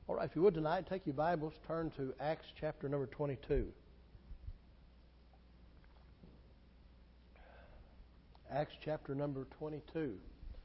All right, if you would tonight, take your Bibles, turn to Acts chapter number 22. Acts chapter number 22.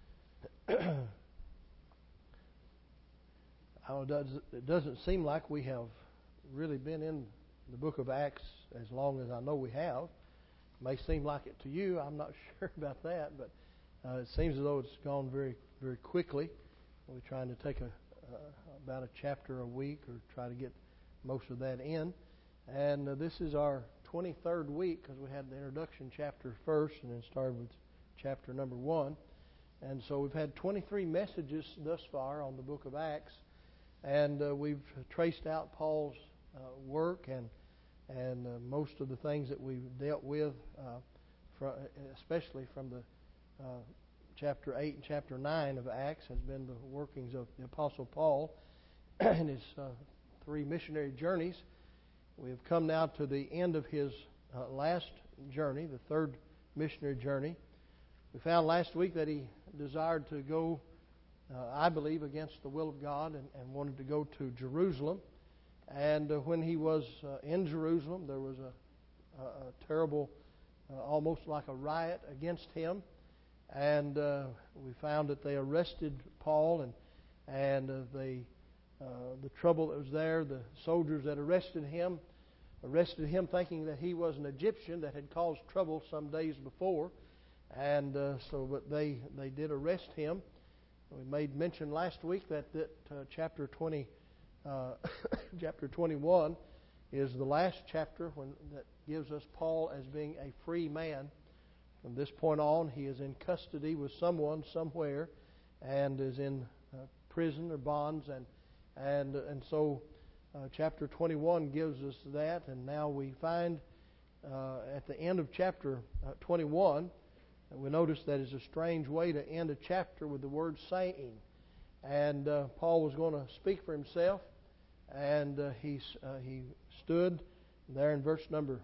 It doesn't seem like we have really been in the book of Acts as long as I know we have. It may seem like it to you. I'm not sure about that, but it seems as though it's gone very, very quickly. We're trying to take about a chapter a week, or try to get most of that in. And this is our 23rd week, because we had the introduction chapter first and then started with chapter number 1. And so we've had 23 messages thus far on the book of Acts, and we've traced out Paul's work and most of the things that we've dealt with, especially from the chapter 8 and chapter 9 of Acts, has been the workings of the Apostle Paul and his 3 missionary journeys. We have come now to the end of his last journey, the 3rd missionary journey. We found last week that he desired to go, I believe, against the will of God and wanted to go to Jerusalem. And when he was in Jerusalem, there was a terrible, almost like a riot against him. And we found that they arrested Paul, and the trouble that was there, the soldiers that arrested him thinking that he was an Egyptian that had caused trouble some days before. And but they did arrest him. We made mention last week that chapter 21 is the last chapter that gives us Paul as being a free man. From this point on, he is in custody with someone somewhere, and is in prison or bonds, and so chapter 21 gives us that. And now we find at the end of chapter 21, we notice that it's a strange way to end a chapter with the word saying. And Paul was going to speak for himself, and he stood there in verse number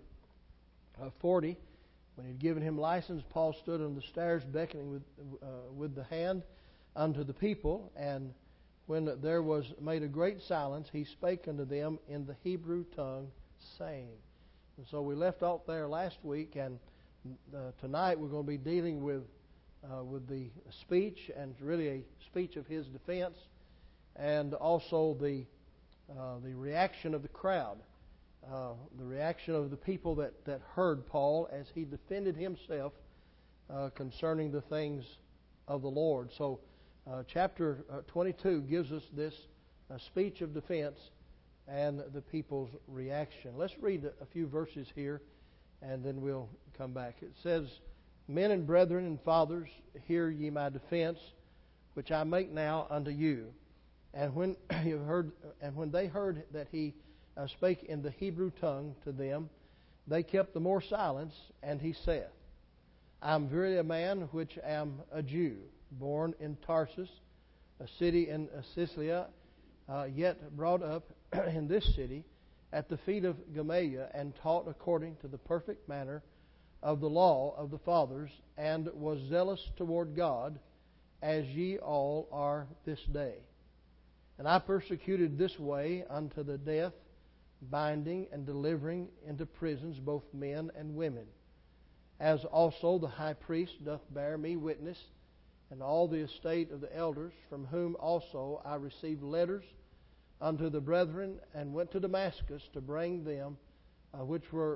40. When he had given him license, Paul stood on the stairs beckoning with the hand unto the people. And when there was made a great silence, he spake unto them in the Hebrew tongue, saying. And so we left off there last week, and tonight we're going to be dealing with the speech, and really a speech of his defense, and also the reaction of the crowd. The reaction of the people that heard Paul as he defended himself concerning the things of the Lord. So chapter 22 gives us this speech of defense and the people's reaction. Let's read a few verses here, and then we'll come back. It says, Men and brethren and fathers, hear ye my defense, which I make now unto you. And when they heard that he spake in the Hebrew tongue to them, they kept the more silence. And he saith, I am verily a man which am a Jew, born in Tarsus, a city in Cilicia, yet brought up in this city at the feet of Gamaliel, and taught according to the perfect manner of the law of the fathers, and was zealous toward God, as ye all are this day. And I persecuted this way unto the death, binding and delivering into prisons both men and women. As also the high priest doth bear me witness, and all the estate of the elders, from whom also I received letters unto the brethren, and went to Damascus to bring them which were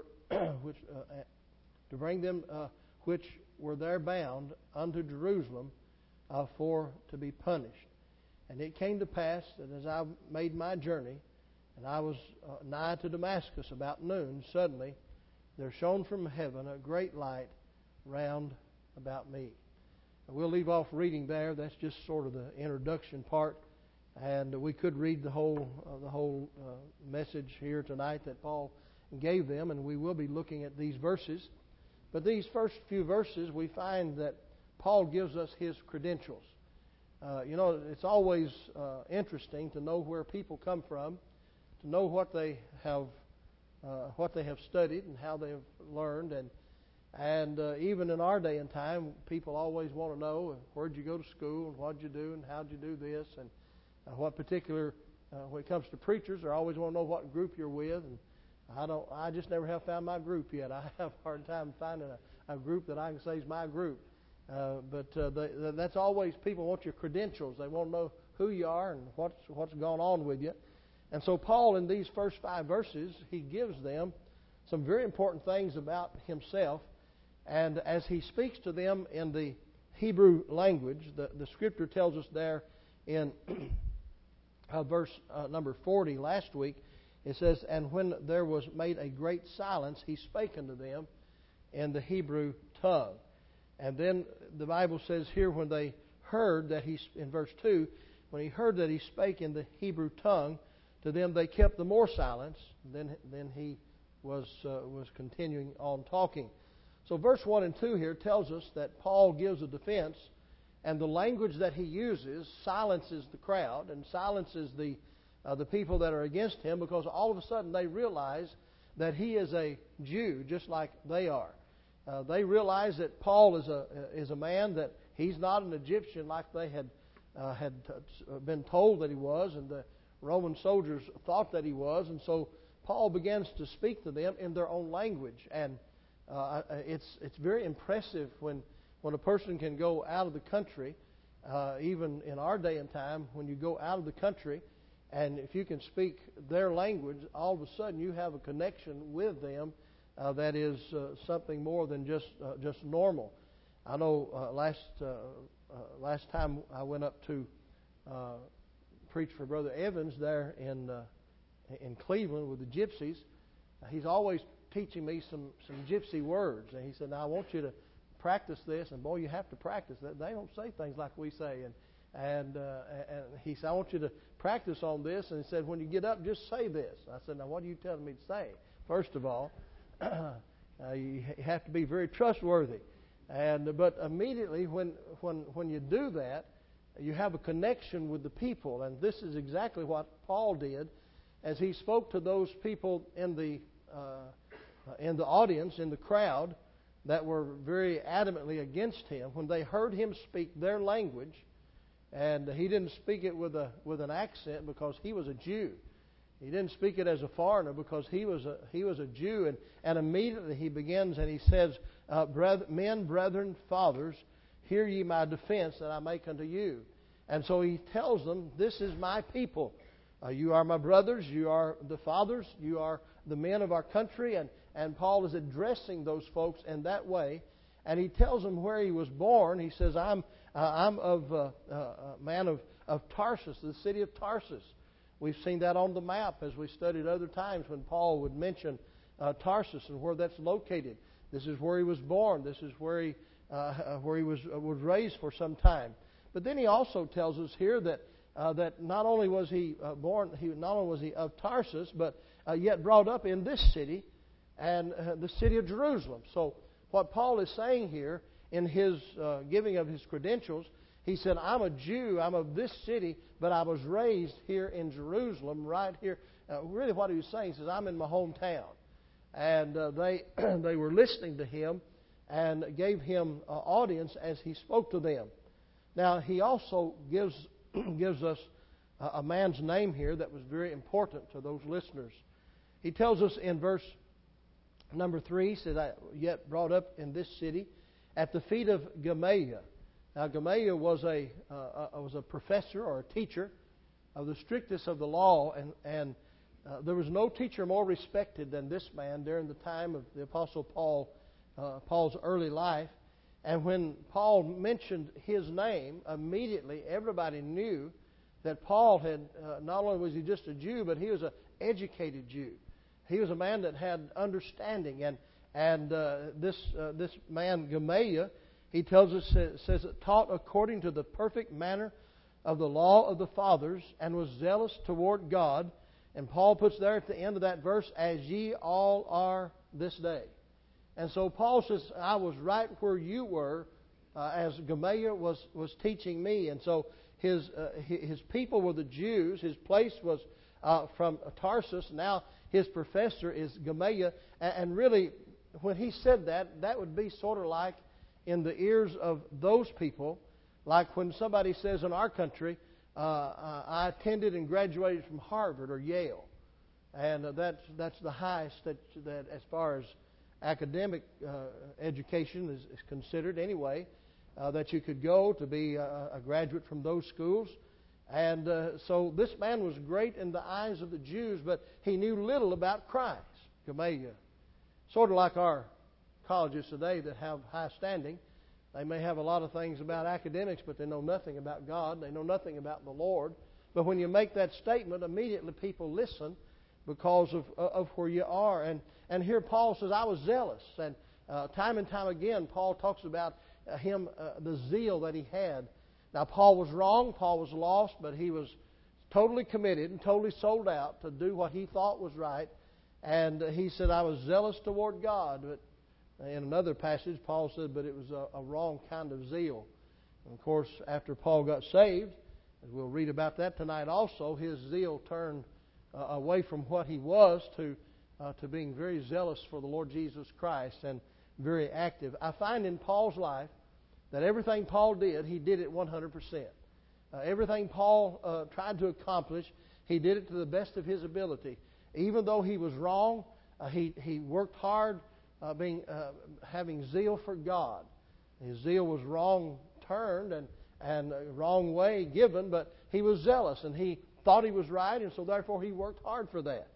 there bound unto Jerusalem for to be punished. And it came to pass that as I made my journey, and I was nigh to Damascus about noon, suddenly there shone from heaven a great light round about me. And we'll leave off reading there. That's just sort of the introduction part, and we could read the whole message here tonight that Paul gave them, and we will be looking at these verses. But these first few verses, we find that Paul gives us his credentials. It's always interesting to know where people come from, to know what they have studied and how they have learned, and even in our day and time, people always want to know where'd you go to school and what'd you do and how'd you do this, and what particular when it comes to preachers, they always want to know what group you're with, and I just never have found my group yet. I have a hard time finding a group that I can say is my group. That's always, people want your credentials. They want to know who you are and what's going on with you. And so Paul, in these first 5 verses, he gives them some very important things about himself. And as he speaks to them in the Hebrew language, the Scripture tells us there in verse number 40 last week, it says, "And when there was made a great silence, he spake unto them in the Hebrew tongue." And then the Bible says here, when they heard that in verse 2, when he heard that he spake in the Hebrew tongue, to them they kept the more silence. Then he was continuing on talking. So verse 1 and 2 here tells us that Paul gives a defense, and the language that he uses silences the crowd and silences the people that are against him, because all of a sudden they realize that he is a Jew just like they are. They realize that Paul is a man, that he's not an Egyptian like they had been told that he was, and the Roman soldiers thought that he was. And so Paul begins to speak to them in their own language, and it's very impressive when a person can go out of the country, even in our day and time, when you go out of the country, and if you can speak their language, all of a sudden you have a connection with them that is something more than just normal. I know last time I went up to preach for Brother Evans there in Cleveland with the Gypsies. He's always teaching me some Gypsy words, and he said, "Now I want you to practice this." And boy, you have to practice that. They don't say things like we say, and he said, "I want you to practice on this." And he said, "When you get up, just say this." I said, "Now what are you telling me to say?" First of all, you have to be very trustworthy, but immediately when you do that, you have a connection with the people, and this is exactly what Paul did as he spoke to those people in the audience, in the crowd, that were very adamantly against him. When they heard him speak their language, and he didn't speak it with an accent because he was a Jew. He didn't speak it as a foreigner because he was a Jew. And immediately he begins and he says, "Men, brethren, fathers, hear ye my defense that I make unto you." And so he tells them, "This is my people. You are my brothers. You are the fathers. You are the men of our country." And Paul is addressing those folks in that way. And he tells them where he was born. He says, I'm of a man of Tarsus, the city of Tarsus. We've seen that on the map as we studied other times when Paul would mention Tarsus and where that's located. This is where he was born. This is where he was raised for some time. But then he also tells us here that not only was he of Tarsus, but yet brought up in this city, and the city of Jerusalem. So what Paul is saying here in his giving of his credentials, he said, "I'm a Jew, I'm of this city, but I was raised here in Jerusalem, right here." Really what he was saying, he says, "I'm in my hometown." And they were listening to him and gave him audience as he spoke to them. Now, he also gives us a man's name here that was very important to those listeners. He tells us in verse number 3, he says, "I yet brought up in this city at the feet of Gamaliel." Now, Gamaliel was a professor or a teacher of the strictest of the law, and there was no teacher more respected than this man during the time of the Apostle Paul's early life. And when Paul mentioned his name, immediately everybody knew that Paul had, not only was he just a Jew, but he was an educated Jew. He was a man that had understanding. And this man, Gamaliel, he tells us, says, "taught according to the perfect manner of the law of the fathers, and was zealous toward God." And Paul puts there at the end of that verse, "as ye all are this day." And so Paul says, "I was right where you were as Gamaliel was teaching me." And so his people were the Jews. His place was from Tarsus. Now his professor is Gamaliel. And really, when he said that, that would be sort of like in the ears of those people, like when somebody says in our country, I attended and graduated from Harvard or Yale, and that's the highest that as far as academic education is considered anyway, that you could go to be a graduate from those schools. And so this man was great in the eyes of the Jews, but he knew little about Christ. Gamaliel. Sort of like our colleges today that have high standing. They may have a lot of things about academics, but they know nothing about God. They know nothing about the Lord. But when you make that statement, immediately people listen because of where you are. And here Paul says, I was zealous. And time and time again, Paul talks about the zeal that he had. Now, Paul was wrong, Paul was lost, but he was totally committed and totally sold out to do what he thought was right. And he said, I was zealous toward God. But in another passage, Paul said, but it was a wrong kind of zeal. And of course, after Paul got saved, as we'll read about that tonight also, his zeal turned away from what he was to being very zealous for the Lord Jesus Christ and very active. I find in Paul's life that everything Paul did, he did it 100%. Everything Paul tried to accomplish, he did it to the best of his ability. Even though he was wrong, he worked hard having zeal for God. His zeal was wrong turned and wrong way given, but he was zealous and he thought he was right, and so therefore he worked hard for that.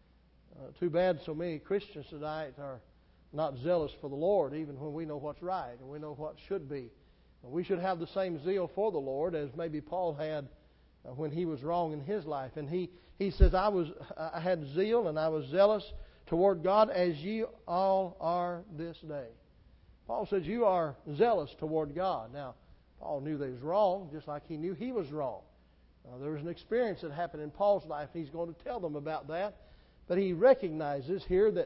Too bad so many Christians tonight are not zealous for the Lord, even when we know what's right and we know what should be. We should have the same zeal for the Lord as maybe Paul had when he was wrong in his life. And he says, I had zeal and I was zealous toward God as ye all are this day. Paul says, you are zealous toward God. Now, Paul knew that he was wrong, just like he knew he was wrong. There was an experience that happened in Paul's life, and he's going to tell them about that. But he recognizes here that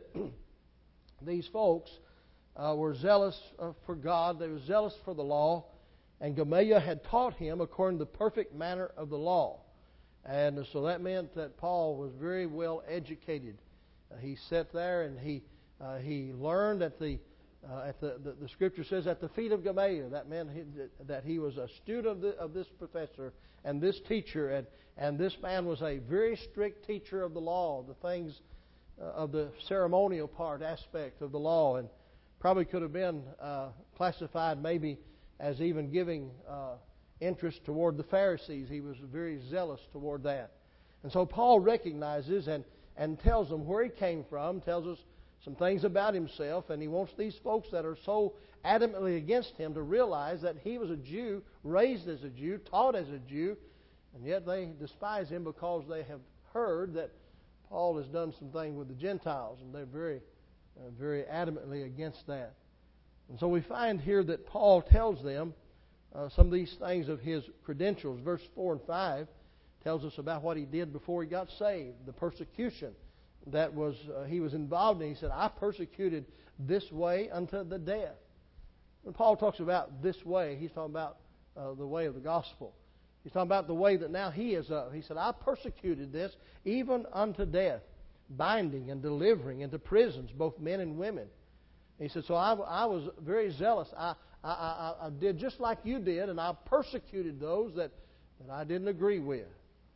these folks were zealous for God. They were zealous for the law. And Gamaliel had taught him according to the perfect manner of the law. And so that meant that Paul was very well educated. He sat there and he learned at the Scripture says at the feet of Gamaliel. That meant that he was a student of this professor and this teacher. And this man was a very strict teacher of the law, the things of the ceremonial aspect of the law, and probably could have been classified maybe as even giving interest toward the Pharisees. He was very zealous toward that. And so Paul recognizes and tells them where he came from, tells us some things about himself, and he wants these folks that are so adamantly against him to realize that he was a Jew, raised as a Jew, taught as a Jew, and yet they despise him because they have heard that Paul has done some things with the Gentiles, and they're very adamantly against that. And so we find here that Paul tells them some of these things of his credentials. Verse 4 and 5 tells us about what he did before he got saved, the persecution that he was involved in. He said, I persecuted this way unto the death. When Paul talks about this way, he's talking about the way of the gospel. He's talking about the way that now he is of. He said, I persecuted this even unto death, binding and delivering into prisons both men and women. He said, so I was very zealous. I did just like you did, and I persecuted those that I didn't agree with.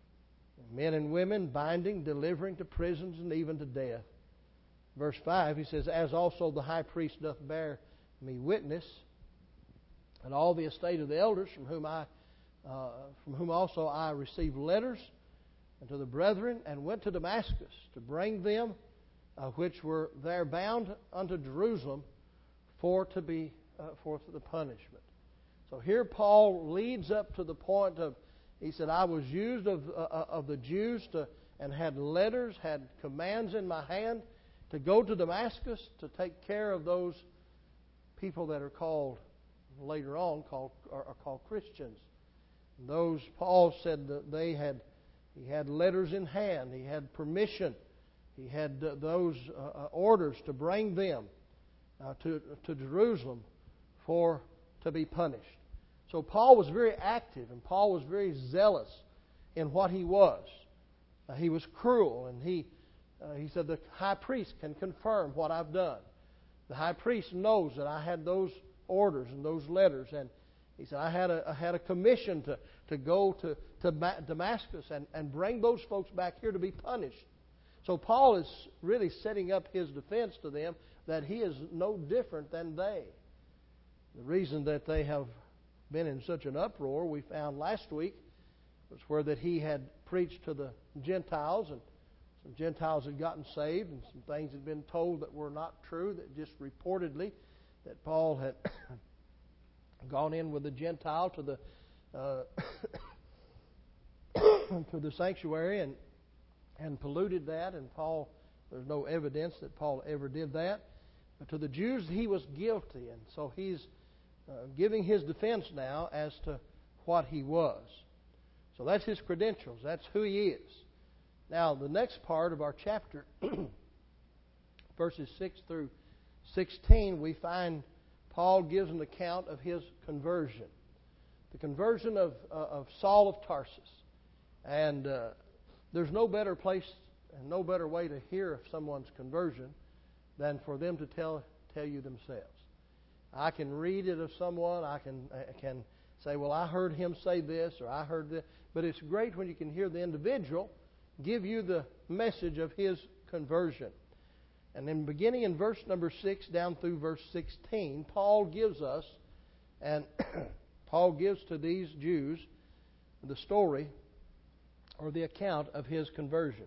Men and women, binding, delivering to prisons, and even to death. Verse 5, he says, as also the high priest doth bear me witness, and all the estate of the elders from whom also I received letters unto the brethren, and went to Damascus to bring them which were there bound unto Jerusalem for the punishment. So here Paul leads up to the point of, he said, I was used of the Jews and had letters, had commands in my hand to go to Damascus to take care of those people that are called, later on, are called Christians. And those, Paul said that he had letters in hand, he had permission, he had those orders to bring them to Jerusalem to be punished. So Paul was very active, and Paul was very zealous in what he was. He was cruel, and he said the high priest can confirm what I've done. The high priest knows that I had those orders and those letters, He said, I had a commission to go to Damascus and bring those folks back here to be punished. So Paul is really setting up his defense to them that he is no different than they. The reason that they have been in such an uproar, we found last week, was where that he had preached to the Gentiles, and some Gentiles had gotten saved, and some things had been told that were not true, that just reportedly that Paul had gone in with a Gentile to the to the sanctuary and polluted that, and Paul, there's no evidence that Paul ever did that. But to the Jews, he was guilty, and so he's giving his defense now as to what he was. So that's his credentials. That's who he is. Now, the next part of our chapter, verses 6 through 16, we find Paul gives an account of his conversion. The conversion of Saul of Tarsus. And there's no better place and no better way to hear of someone's conversion than for them to tell you themselves. I can read it of someone. I can say, well, I heard him say this, or I heard this. But it's great when you can hear the individual give you the message of his conversion. And then beginning in verse number 6 down through verse 16, Paul gives us, and Paul gives to these Jews the story or the account of his conversion.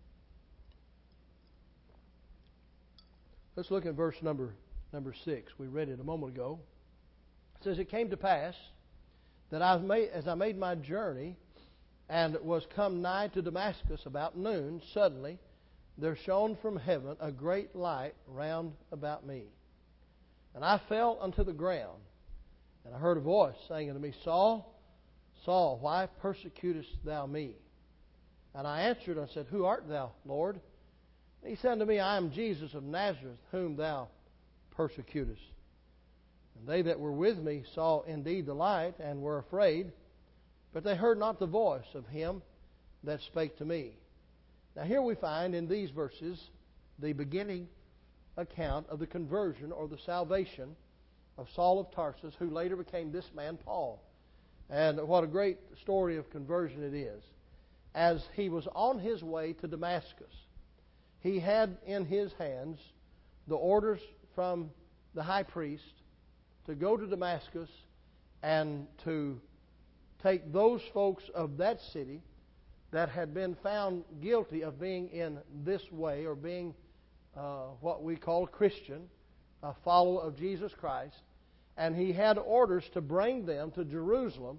Let's look at verse number 6. We read it a moment ago. It says, it came to pass that as I made my journey and was come nigh to Damascus about noon, suddenly there shone from heaven a great light round about me. And I fell unto the ground, and I heard a voice saying unto me, Saul, Saul, why persecutest thou me? And I answered and said, Who art thou, Lord? And he said unto me, I am Jesus of Nazareth, whom thou persecutest. And they that were with me saw indeed the light, and were afraid, but they heard not the voice of him that spake to me. Now here we find in these verses the beginning account of the conversion or the salvation of Saul of Tarsus, who later became this man Paul. And what a great story of conversion it is. As he was on his way to Damascus, he had in his hands the orders from the high priest to go to Damascus and to take those folks of that city that had been found guilty of being in this way, or being what we call Christian, a follower of Jesus Christ. And he had orders to bring them to Jerusalem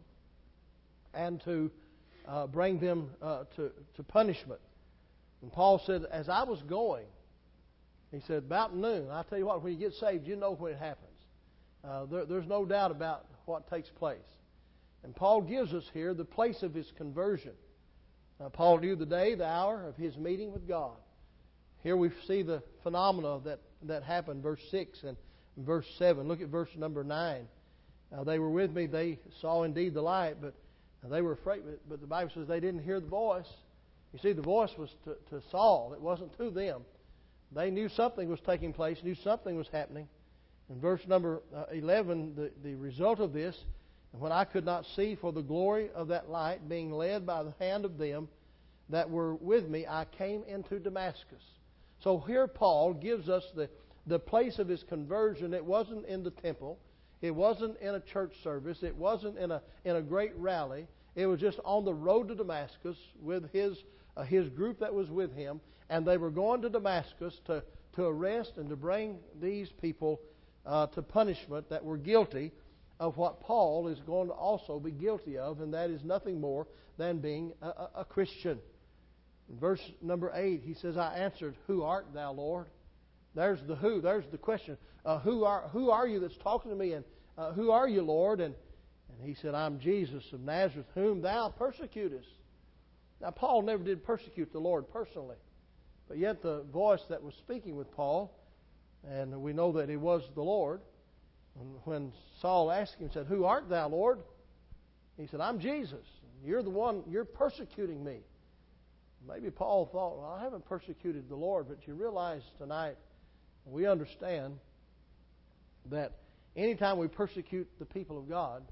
and to bring them to punishment. And Paul said, as I was going, he said, about noon, I tell you what, when you get saved, you know when it happens. There's no doubt about what takes place. And Paul gives us here the place of his conversion. Paul knew the day, the hour of his meeting with God. Here we see the phenomena that happened, verse 6 and verse 7. Look at verse number 9. They were with me, they saw indeed the light, but they were afraid. But the Bible says they didn't hear the voice. You see, the voice was to Saul. It wasn't to them. They knew something was taking place, knew something was happening. In verse number 11, the result of this, and when I could not see for the glory of that light, being led by the hand of them that were with me, I came into Damascus. So here Paul gives us the place of his conversion. It wasn't in the temple. It wasn't in a church service. It wasn't in a great rally. It was just on the road to Damascus with his group that was with him. And they were going to Damascus to arrest and to bring these people to punishment that were guilty of what Paul is going to also be guilty of, and that is nothing more than being a Christian. In verse number 8, he says, I answered, Who art thou, Lord? There's the who. There's the question. Who are you that's talking to me? And who are you, Lord? And he said, I'm Jesus of Nazareth, whom thou persecutest. Now, Paul never did persecute the Lord personally. But yet the voice that was speaking with Paul, and we know that it was the Lord, and when Saul asked him, he said, Who art thou, Lord? He said, I'm Jesus. You're the one, you're persecuting me. Maybe Paul thought, well, I haven't persecuted the Lord, but you realize tonight, we understand that anytime we persecute the people of God,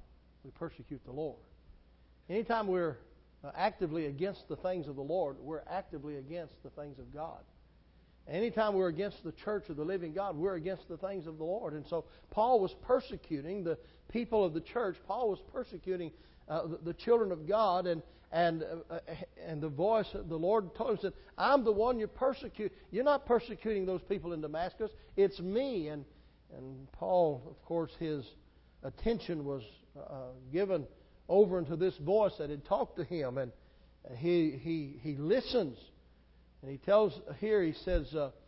we persecute the Lord. Anytime we're actively against the things of the Lord, we're actively against the things of God. Anytime we're against the church of the living God, we're against the things of the Lord. And so Paul was persecuting the people of the church. Paul was persecuting the children of God, and the voice of the Lord told him, said, I'm the one you persecute. You're not persecuting those people in Damascus. It's me. And Paul, of course, his attention was given over into this voice that had talked to him, and he listens. And he tells here, he says,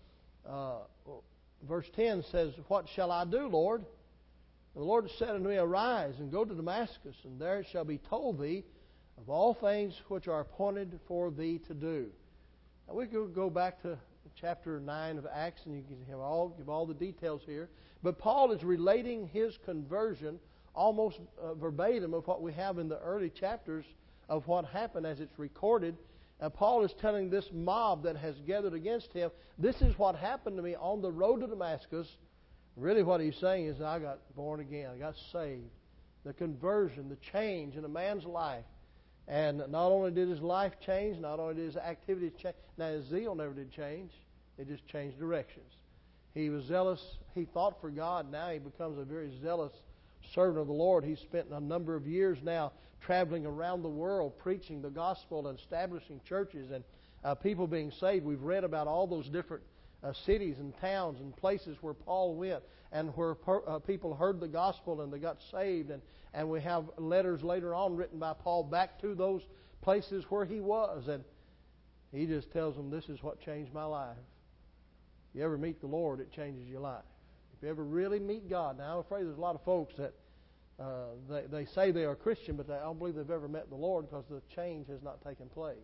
verse 10 says, What shall I do, Lord? And the Lord said unto me, Arise and go to Damascus, and there it shall be told thee of all things which are appointed for thee to do. Now we could go back to chapter 9 of Acts, and you can give all the details here. But Paul is relating his conversion almost verbatim of what we have in the early chapters of what happened as it's recorded. Paul is telling this mob that has gathered against him, this is what happened to me on the road to Damascus. Really what he's saying is, I got born again, I got saved. The conversion, the change in a man's life. And not only did his life change, not only did his activities change, now his zeal never did change, it just changed directions. He was zealous, he thought for God, now he becomes a very zealous servant of the Lord. He's spent a number of years now traveling around the world preaching the gospel and establishing churches and people being saved. We've read about all those different cities and towns and places where Paul went and where people heard the gospel and they got saved. And we have letters later on written by Paul back to those places where he was. And he just tells them, this is what changed my life. If you ever meet the Lord, it changes your life. If you ever really meet God. Now, I'm afraid there's a lot of folks that they say they are Christian, but I don't believe they've ever met the Lord because the change has not taken place.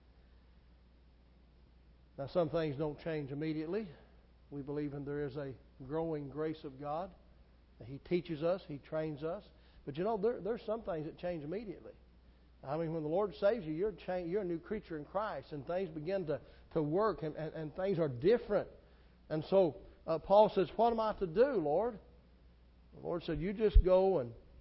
Now, some things don't change immediately. We believe there is a growing grace of God. He teaches us, He trains us. But you know, there's some things that change immediately. I mean, when the Lord saves you, you're a new creature in Christ, and things begin to work, and things are different. And so Paul says, what am I to do, Lord? The Lord said, you just go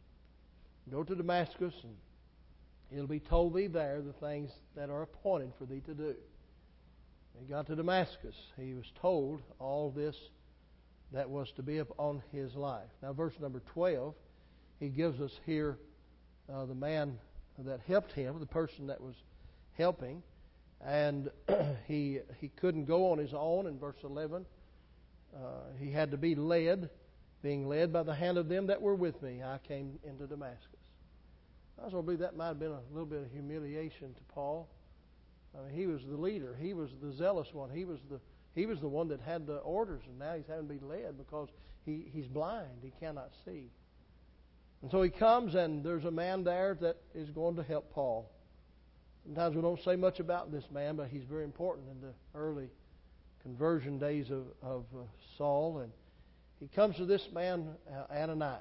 to Damascus, and it'll be told thee there the things that are appointed for thee to do. He got to Damascus. He was told all this that was to be upon his life. Now, verse number 12, he gives us here the man that helped him, the person that was helping, and he couldn't go on his own. In verse 11, he had to be led, being led by the hand of them that were with me. I came into Damascus. I also believe that might have been a little bit of humiliation to Paul. I mean, he was the leader. He was the zealous one. He was the one that had the orders, and now he's having to be led because he's blind. He cannot see. And so he comes, and there's a man there that is going to help Paul. Sometimes we don't say much about this man, but he's very important in the early conversion days of Saul. And he comes to this man, Ananias.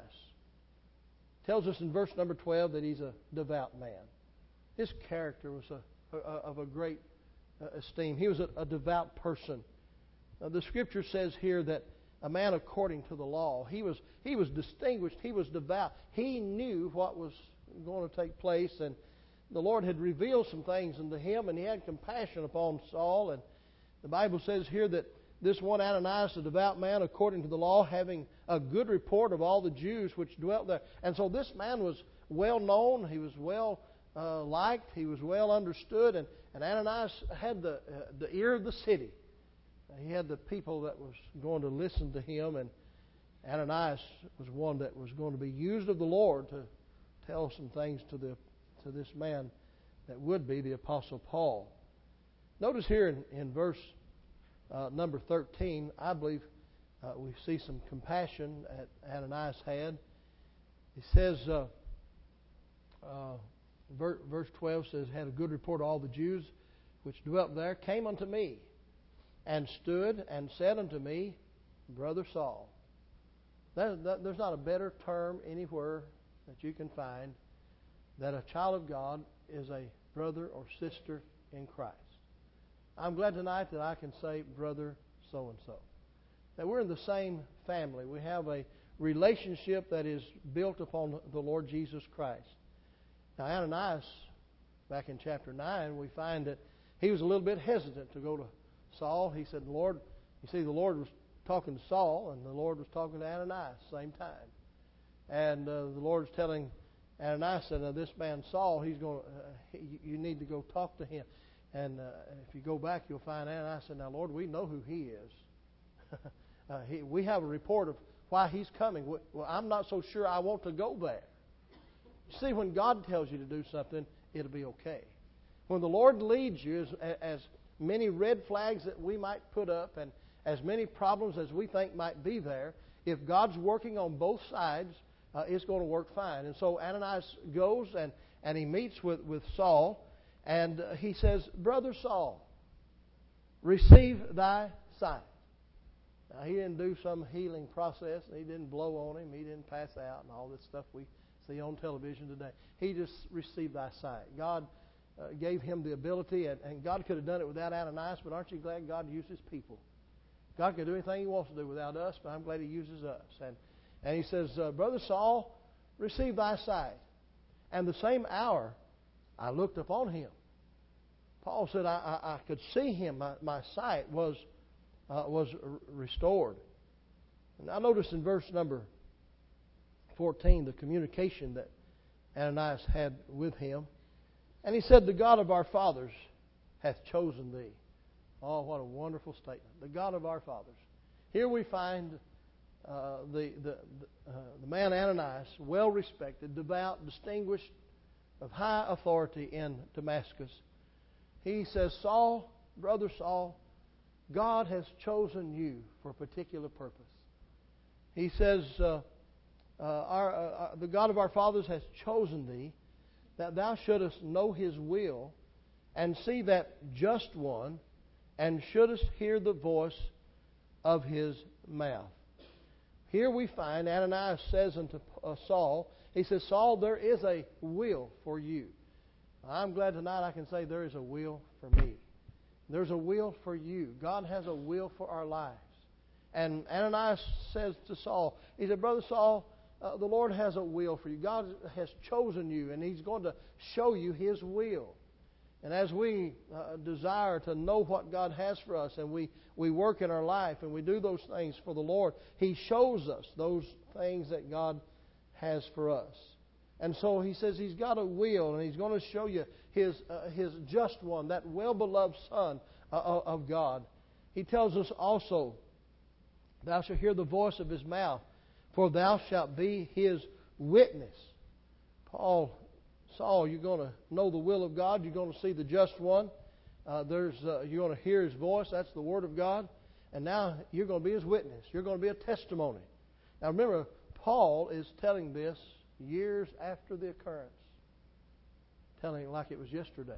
Tells us in verse number 12 that he's a devout man. His character was of a great esteem. He was a devout person. The Scripture says here that a man according to the law. He was distinguished. He was devout. He knew what was going to take place, and the Lord had revealed some things unto him, and he had compassion upon Saul. And the Bible says here that this one Ananias, a devout man according to the law, having a good report of all the Jews which dwelt there. And so this man was well known. He was well liked. He was well understood. And Ananias had the ear of the city. He had the people that was going to listen to him. And Ananias was one that was going to be used of the Lord to tell some things to this man that would be the Apostle Paul. Notice here in verse number 13, I believe we see some compassion that Ananias had. He says, verse 12 says, had a good report of all the Jews which dwelt there, came unto me, and stood and said unto me, Brother Saul. There's not a better term anywhere that you can find that a child of God is a brother or sister in Christ. I'm glad tonight that I can say brother so-and-so. That we're in the same family. We have a relationship that is built upon the Lord Jesus Christ. Now, Ananias, back in chapter 9, we find that he was a little bit hesitant to go to Saul. He said, Lord, you see, the Lord was talking to Saul, and the Lord was talking to Ananias at the same time. And the Lord was telling Ananias that this man Saul, he's going. You need to go talk to him. And if you go back, you'll find Ananias said, "Now, Lord, we know who he is. We have a report of why he's coming. Well, I'm not so sure I want to go there." See, when God tells you to do something, it'll be okay. When the Lord leads you, as many red flags that we might put up, and as many problems as we think might be there, if God's working on both sides, it's going to work fine. And so Ananias goes and he meets with Saul, and he says, "Brother Saul, receive thy sight." Now, he didn't do some healing process. He didn't blow on him. He didn't pass out and all this stuff we see on television today. He just received thy sight. God gave him the ability, and God could have done it without Ananias, but aren't you glad God uses people? God can do anything He wants to do without us, but I'm glad He uses us. And he says, "Brother Saul, receive thy sight." And the same hour I looked upon him. Paul said, I could see him. My sight was restored. And I noticed in verse number 14 the communication that Ananias had with him. And he said, "The God of our fathers hath chosen thee." Oh, what a wonderful statement. The God of our fathers. Here we find the man Ananias, well respected, devout, distinguished, of high authority in Damascus. He says, "Saul, brother Saul, God has chosen you for a particular purpose." He says, "The God of our fathers has chosen thee, that thou shouldest know His will, and see that just one, and shouldest hear the voice of His mouth." Here we find Ananias says unto Saul, he says, "Saul, there is a will for you." I'm glad tonight I can say there is a will for me. There's a will for you. God has a will for our lives. And Ananias says to Saul, he said, "Brother Saul, the Lord has a will for you. God has chosen you, and He's going to show you His will." And as we desire to know what God has for us, and we work in our life, and we do those things for the Lord, He shows us those things that God has for us. And so He says He's got a will, and He's going to show you His just one, that well-beloved Son of God. He tells us also, "Thou shalt hear the voice of His mouth, for thou shalt be His witness." Saul, you're going to know the will of God. You're going to see the just one. You're going to hear His voice. That's the Word of God. And now you're going to be His witness. You're going to be a testimony. Now remember, Paul is telling this years after the occurrence. Telling it like it was yesterday.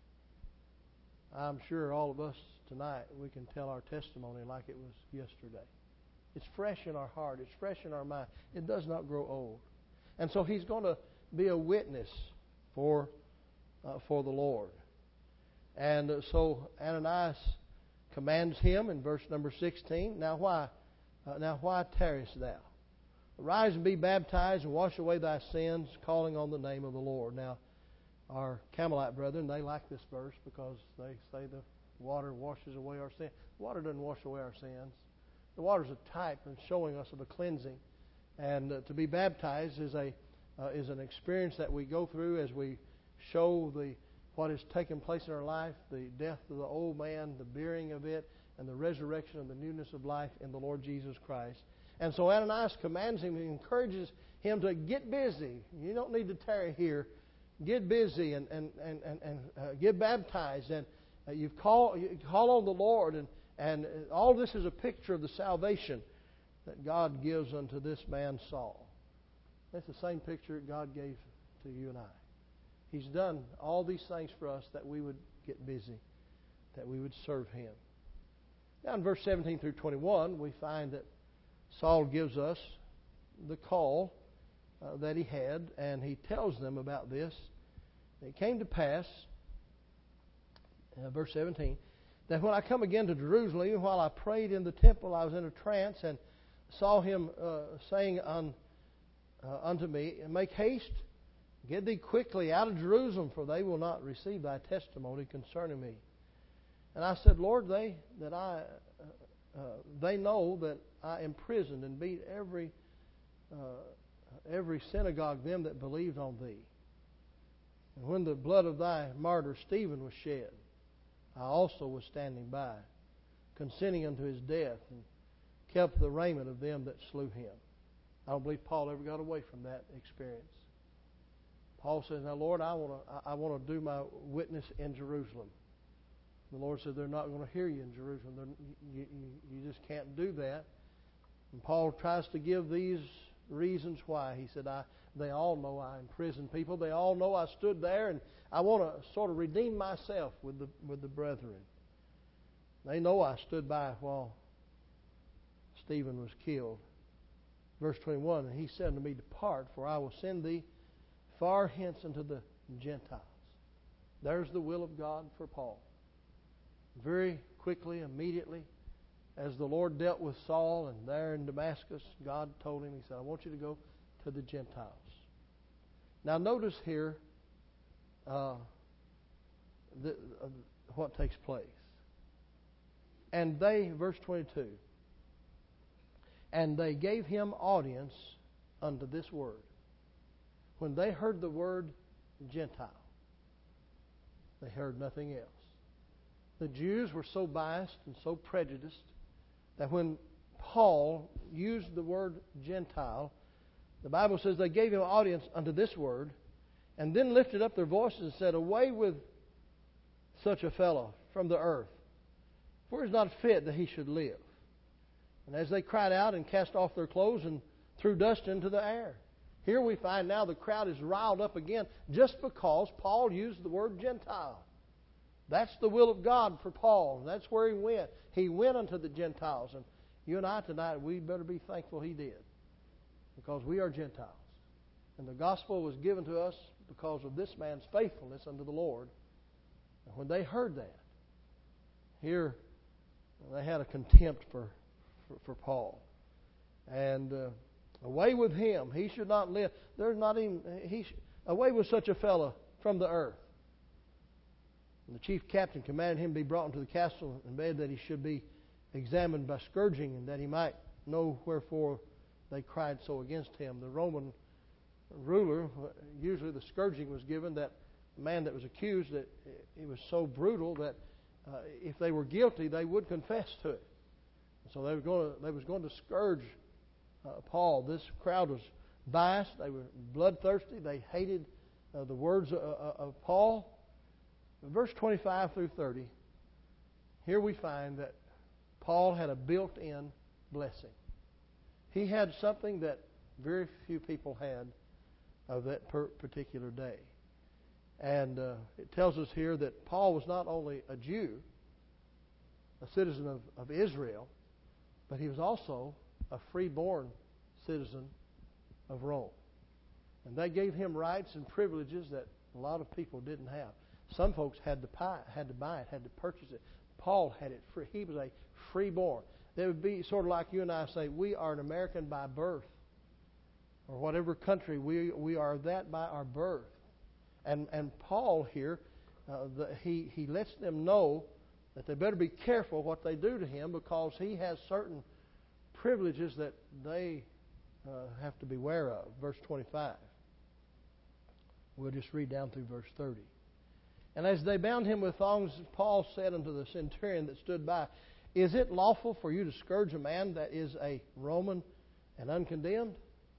I'm sure all of us tonight, we can tell our testimony like it was yesterday. It's fresh in our heart. It's fresh in our mind. It does not grow old. And so he's going to be a witness for the Lord. And so Ananias commands him in verse number 16. Now why tarriest thou? Arise and be baptized and wash away thy sins, calling on the name of the Lord. Now, our Carmelite brethren, they like this verse because they say the water washes away our sins. The water doesn't wash away our sins. The water is a type and showing us of a cleansing. And to be baptized is an experience that we go through as we show what has taken place in our life, the death of the old man, the burying of it, and the resurrection of the newness of life in the Lord Jesus Christ. And so Ananias commands him, he encourages him to get busy. You don't need to tarry here. Get busy and get baptized. And you call on the Lord. And all this is a picture of the salvation that God gives unto this man Saul. That's the same picture God gave to you and I. He's done all these things for us that we would get busy, that we would serve Him. Now in verse 17 through 21, we find that Saul gives us the call that he had, and he tells them about this. It came to pass, verse 17, that when I come again to Jerusalem, even while I prayed in the temple, I was in a trance, and saw him saying unto me, Make haste, get thee quickly out of Jerusalem, for they will not receive thy testimony concerning me. And I said, Lord, they know that I imprisoned and beat every synagogue them that believed on thee. And when the blood of thy martyr Stephen was shed, I also was standing by, consenting unto his death, and kept the raiment of them that slew him. I don't believe Paul ever got away from that experience. Paul says, Now Lord, I want to do my witness in Jerusalem. The Lord said, they're not going to hear you in Jerusalem. You just can't do that. And Paul tries to give these reasons why. He said, they all know I imprisoned people. They all know I stood there, and I want to sort of redeem myself with the brethren. They know I stood by while Stephen was killed. Verse 21, And he said unto me, Depart, for I will send thee far hence unto the Gentiles. There's the will of God for Paul. Very quickly, immediately, as the Lord dealt with Saul, and there in Damascus, God told him, He said, I want you to go to the Gentiles. Now notice here what takes place. And they, verse 22, And they gave him audience unto this word. When they heard the word Gentile, they heard nothing else. The Jews were so biased and so prejudiced that when Paul used the word Gentile, the Bible says they gave him audience unto this word, and then lifted up their voices and said, Away with such a fellow from the earth, for it is not fit that he should live. And as they cried out and cast off their clothes and threw dust into the air. Here we find now the crowd is riled up again just because Paul used the word Gentile. That's the will of God for Paul. That's where he went. He went unto the Gentiles. And you and I tonight, we better be thankful he did. Because we are Gentiles. And the gospel was given to us because of this man's faithfulness unto the Lord. And when they heard that, here they had a contempt for Paul. And away with him. He should not live. There's not even... away with such a fellow from the earth. And the chief captain commanded him to be brought into the castle and bade that he should be examined by scourging, and that he might know wherefore they cried so against him. The Roman ruler, usually the scourging was given that the man that was accused, that it was so brutal that if they were guilty, they would confess to it. So they was going to scourge Paul. This crowd was biased. They were bloodthirsty. They hated the words of Paul. In verse 25 through 30, here we find that Paul had a built-in blessing. He had something that very few people had of that particular day. And it tells us here that Paul was not only a Jew, a citizen of Israel, but he was also a freeborn citizen of Rome. And that gave him rights and privileges that a lot of people didn't have. Some folks had to buy it, had to purchase it. Paul had it free. He was a freeborn. It would be sort of like you and I say, we are an American by birth. Or whatever country, we are that by our birth. And Paul here, he lets them know that they better be careful what they do to him, because he has certain privileges that they have to beware of. Verse 25. We'll just read down through verse 30. And as they bound him with thongs, Paul said unto the centurion that stood by, Is it lawful for you to scourge a man that is a Roman and uncondemned?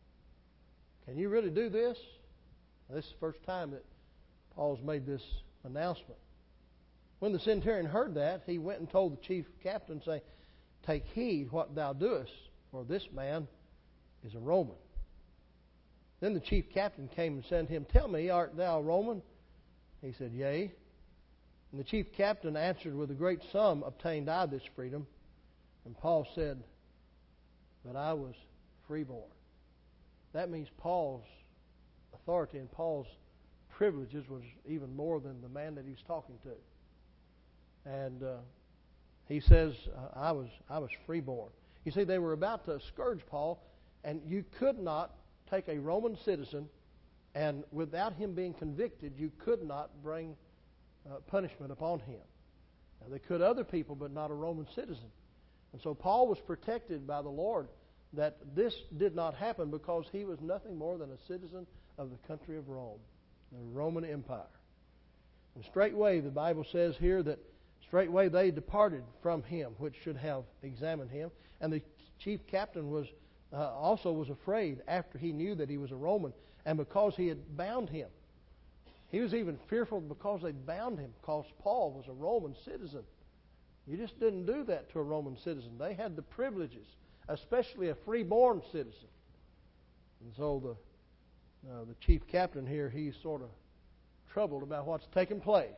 Can you really do this? Now, this is the first time that Paul's made this announcement. When the centurion heard that, he went and told the chief captain, saying, Take heed what thou doest, for this man is a Roman. Then the chief captain came and said to him, Tell me, art thou a Roman? He said, Yea. And the chief captain answered, With a great sum obtained I this freedom. And Paul said, But I was freeborn. That means Paul's authority and Paul's privileges was even more than the man that he was talking to. And he says, I was freeborn. You see, they were about to scourge Paul, and you could not take a Roman citizen, and without him being convicted, you could not bring punishment upon him. Now, they could other people, but not a Roman citizen. And so Paul was protected by the Lord that this did not happen because he was nothing more than a citizen of the country of Rome, the Roman Empire. And straightway, the Bible says here that straightway they departed from him, which should have examined him. And the chief captain was also was afraid after he knew that he was a Roman, and because he had bound him. He was even fearful because they bound him, because Paul was a Roman citizen. You just didn't do that to a Roman citizen. They had the privileges, especially a freeborn citizen. And so the chief captain here, he's sort of troubled about what's taken place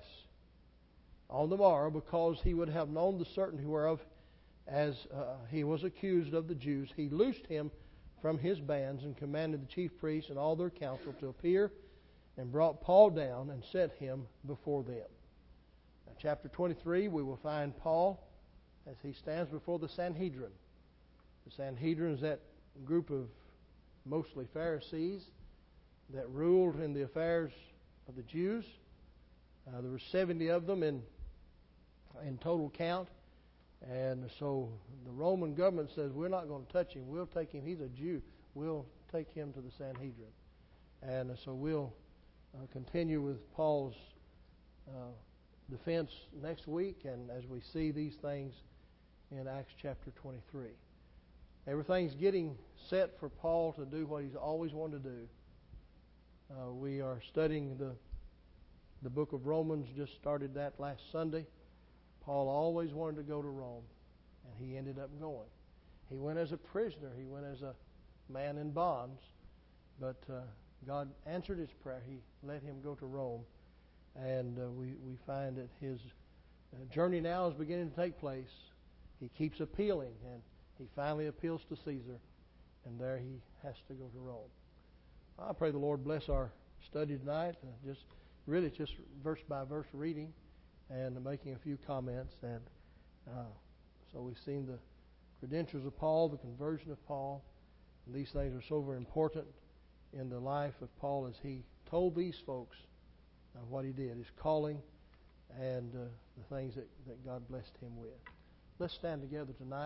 on the morrow, because he would have known the certainty whereof, as he was accused of the Jews. He loosed him from his bands and commanded the chief priests and all their council to appear, and brought Paul down and set him before them. Now, chapter 23, we will find Paul as he stands before the Sanhedrin. The Sanhedrin is that group of mostly Pharisees that ruled in the affairs of the Jews. There were 70 of them in total count. And so the Roman government says, we're not going to touch him. We'll take him. He's a Jew. We'll take him to the Sanhedrin. And so we'll continue with Paul's defense next week, and as we see these things in Acts chapter 23. Everything's getting set for Paul to do what he's always wanted to do. We are studying the book of Romans, just started that last Sunday. Paul always wanted to go to Rome, and he ended up going. He went as a prisoner. He went as a man in bonds, but God answered his prayer. He let him go to Rome, and we find that his journey now is beginning to take place. He keeps appealing, and he finally appeals to Caesar, and there he has to go to Rome. I pray the Lord bless our study tonight, just verse by verse reading and making a few comments. And so we've seen the credentials of Paul, the conversion of Paul. And these things are so very important in the life of Paul as he told these folks what he did, his calling, and the things that God blessed him with. Let's stand together tonight.